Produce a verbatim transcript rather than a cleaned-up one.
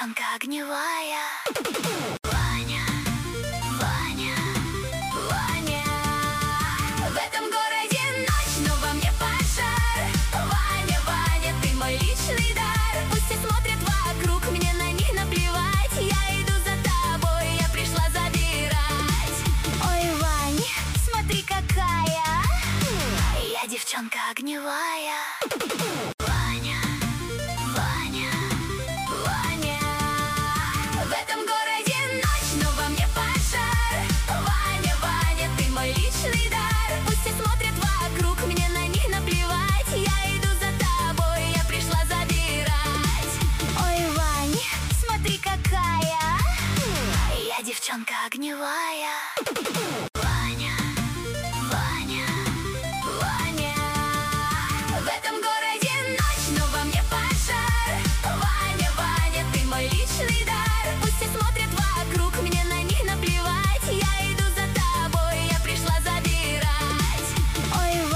девчонка огневая. Ваня, Ваня, Ваня. В этом городе ночь, но во мне пожар. Ваня, Ваня, ты мой личный дар. Пусть все смотрят вокруг, мне на них наплевать. Я иду за тобой, я пришла забирать. Ой, Вань, смотри какая. Я девчонка огневая. Ваня, Ваня, Ваня. В этом городе ночь, но во мне пожар. Ваня, Ваня, ты мой личный дар. Пусть все смотрят вокруг, мне на них наплевать. Я иду за тобой, я пришла забирать. Ой, Вань, смотри какая. Я девчонка огневая.